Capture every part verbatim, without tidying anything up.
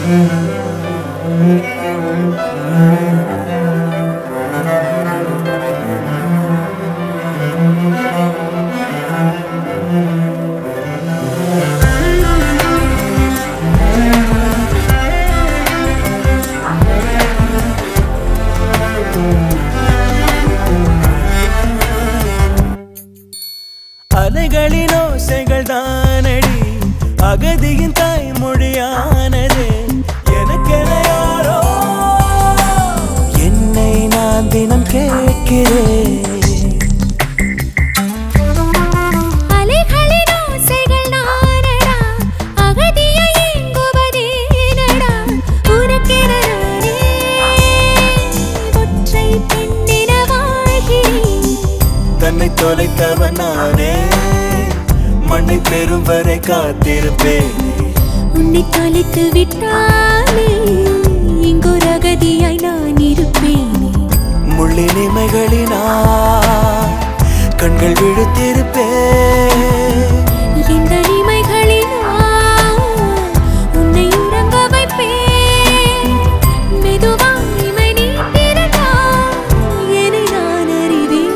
அலைகளின் ஓசைகள் தானடி அகதியின் தாய்மொழியானது. எனக்கென யாரோ என்னை நான் தினம் கேட்கிறேன். அலைகளின் ஓசைகள் நானடா அகதியை ஏங்குவதேனடா உனக்கென நானே ஒற்றை பெண்ணென வாழ்கிறேன். தன்னை தொலைத்தவன் நானே மண்ணை பெறும் வரை காத்திருப்பேன். உன்னை தொலைத்து விட்டாலே இங்கொரு அகதியாய் நான் இருப்பேனே. முள்ளின் இமைகளினால் கண்கள் விழுத்திருப்பேன். இந்த இமைகளினால் உன்னை உறங்க வைப்பேன். மெதுவாய் இமை நீட்டிருந்தால் என்னை நான் அறிவேன்.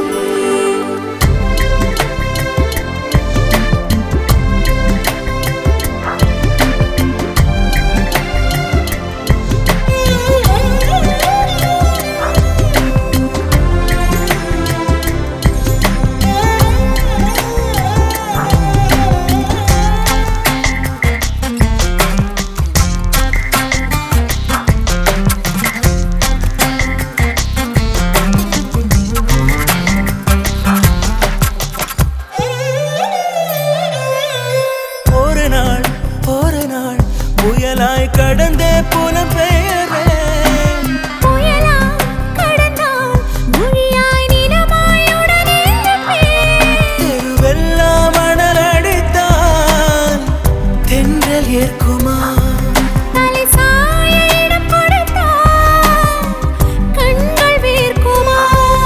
ஒரு நாள் ஒரு நாள் புயலாய் கடந்தே புலம்பெயர்வேன். புயலாய் கடந்தால் மொழியாய் நிலமாய் உடனே இருப்பேன். தெருவெல்லாம் மணல் அடித்தால் தென்றல் ஏற்குமா? தலை சாய இடம் கொடுத்தால் கண்கள் வேர்க்குமா?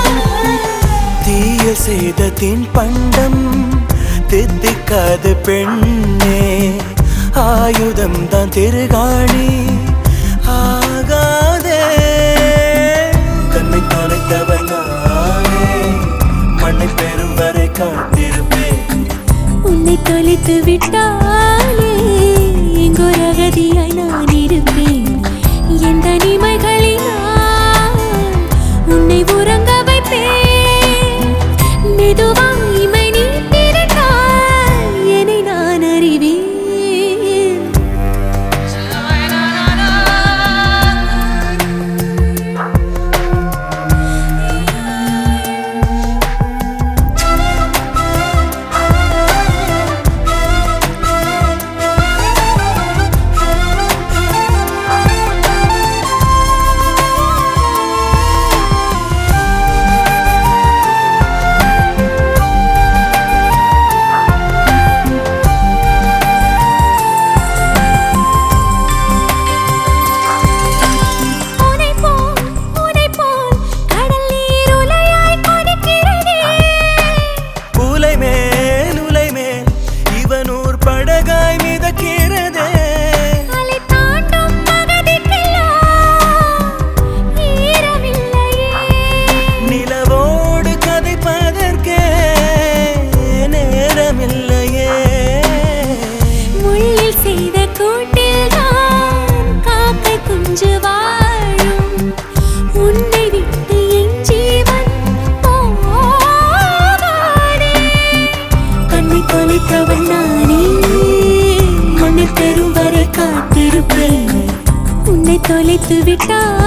தீயில் செய்த தின் பண்டம் தித்திக்காது பெண்ணே. ஆயுதம் தான் திருகாணி ஆகாதே. கண்ணை தொலைத்தவன் நானே மண்ணை பெறும் வரை காத்திருப்பேன். உன்னை தொலைத்து விட்டாலே எங்கொரு அகதியாய் நான் இருப்பேன். எந்த நிமைகளினால் உன்னை உறங்க வைப்பேன். மெதுவாய் இமை நீட்டிருந்தால் என்னை நான் அறிவேன். தொலைத்து விட்டார்.